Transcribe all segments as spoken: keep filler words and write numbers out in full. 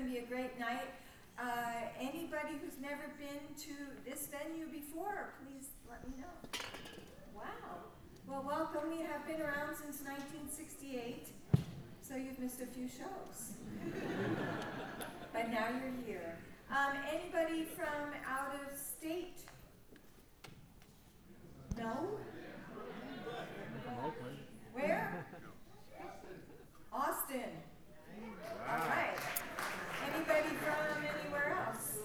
going to be a great night. Uh, anybody who's never been to this venue before, please let me know. Wow. Well, welcome. We have been around since nineteen sixty-eight, so you've missed a few shows. But now you're here. Um, anybody from out of state? No? Where? Austin. Wow. All right. Anybody from anywhere else?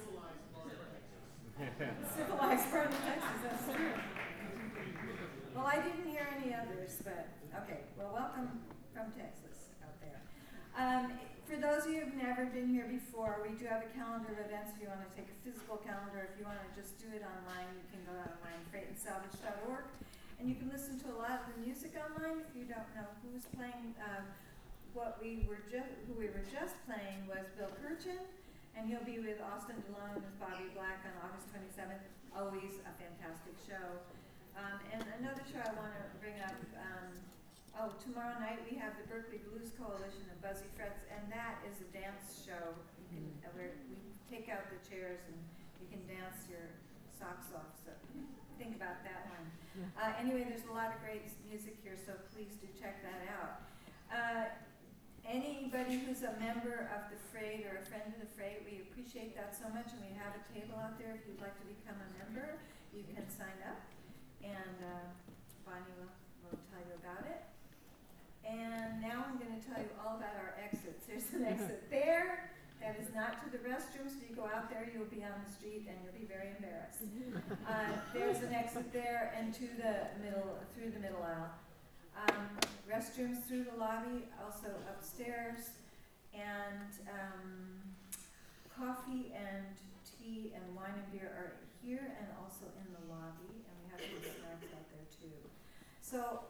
Civilized part of Texas, that's true. Well, I didn't hear any others, but okay. Well, welcome from Texas out there. Um, for those of you who've never been here before, we do have a calendar of events. If you want to take a physical calendar, if you want to just do it online, you can go online, freight and salvage dot org. And you can listen to a lot of the music online. If you don't know who's playing, um, what we were just, who we were just playing was Bill Kirchen, and he'll be with Austin DeLone with Bobby Black on August twenty-seventh. Always a fantastic show. Um, and another show I want to bring up. Um, oh, tomorrow night we have the Berkeley Blues Coalition of Buzzy Frets, and that is a dance show. You can, uh, where we take out the chairs and you can dance your socks off. So think about that one. Uh, anyway, there's a lot of great music here, so please do check that out. Uh, anybody who's a member of the Freight or a friend of the Freight, we appreciate that so much, and we have a table out there. If you'd like to become a member, you can sign up, and uh, Bonnie will, will tell you about it. And now I'm going to tell you all about our exits. There's an exit there. That is not to the restrooms. If you go out there, you'll be on the street and you'll be very embarrassed. Uh, there's an exit there and to the middle, through the middle aisle. Um, restrooms through the lobby, also upstairs, and um, coffee and tea and wine and beer are here and also in the lobby, and we have some snacks out there too. So